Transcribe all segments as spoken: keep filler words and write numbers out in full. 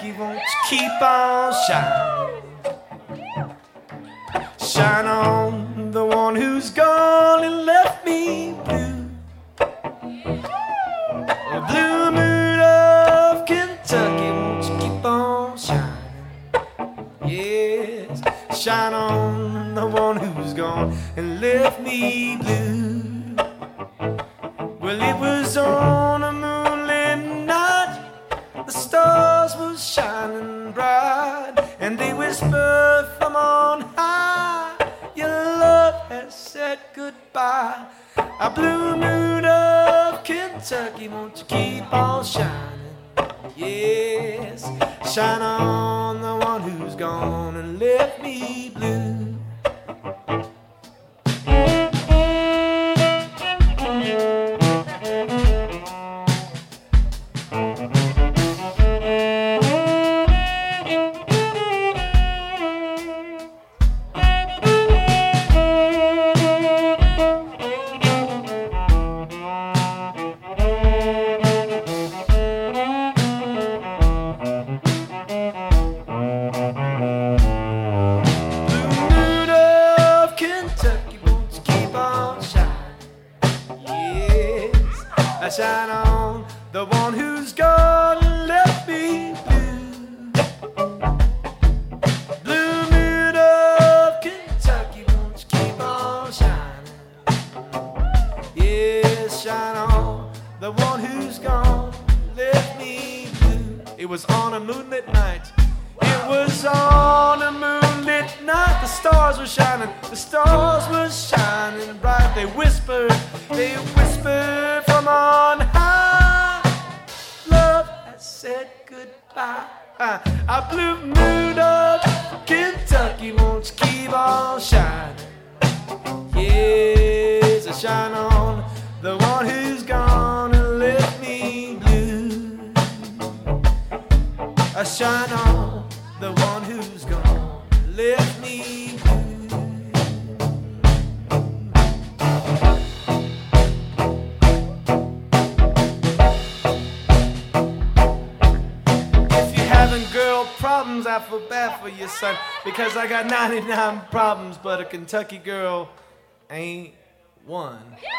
Kentucky, won't you keep on shining? Shine on the one who's gone and left me blue. The blue moon of Kentucky, won't you keep on shining? Yes, shine on the one who's gone and left me blue. Well, it was on a moonlit night, the stars were shining bright, and they whispered from on high, your love has said goodbye. A blue moon of Kentucky, won't you keep on shining? Yes, shine on the one who's gone and left me blue. Shine on the one who's gone and left me blue. Blue moon of Kentucky, won't you keep on shining? Yes, shine on the one who's gone and left me blue. It was on a moonlit night. It was on a moonlit night. The stars were shining. The stars were shining bright. They whispered. They whispered from on high. Love has said goodbye. A blue moon of Kentucky, won't you keep on shining? Yes, I shine on the one who's gone and left me blue. I shine on the one who's gone and left me blue. Girl problems, I feel bad for your son, because I got ninety-nine problems, but a Kentucky girl ain't one.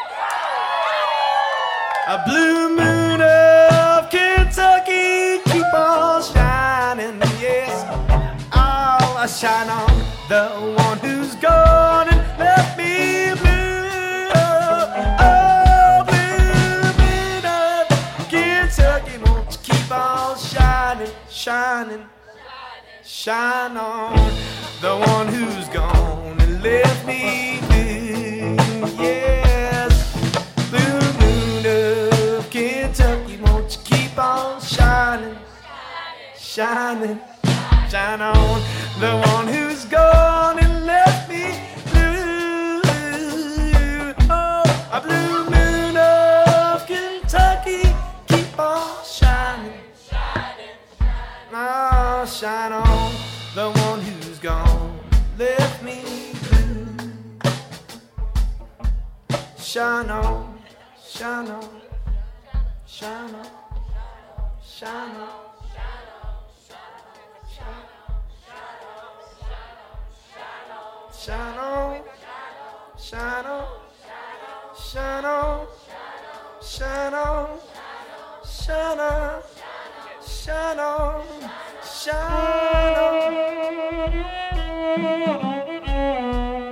A blue moon of Kentucky, keep on shining, yes. Oh, I shine on the one who's gone and left me blue. Oh, blue moon of Kentucky, won't you keep on shining? Shining, shine on the one who's gone and left me blue. Yes, blue moon of Kentucky, won't you keep on shining? Shining, shine on the one who's gone and left me blue. Oh, a blue moon of Kentucky, keep on shining. Oh, shine on the one who's gone, left me blue. Shine on, shine on, shine on, shine on. Shine on, shine on, shine on, shine on, shine on. Shine on, shine on.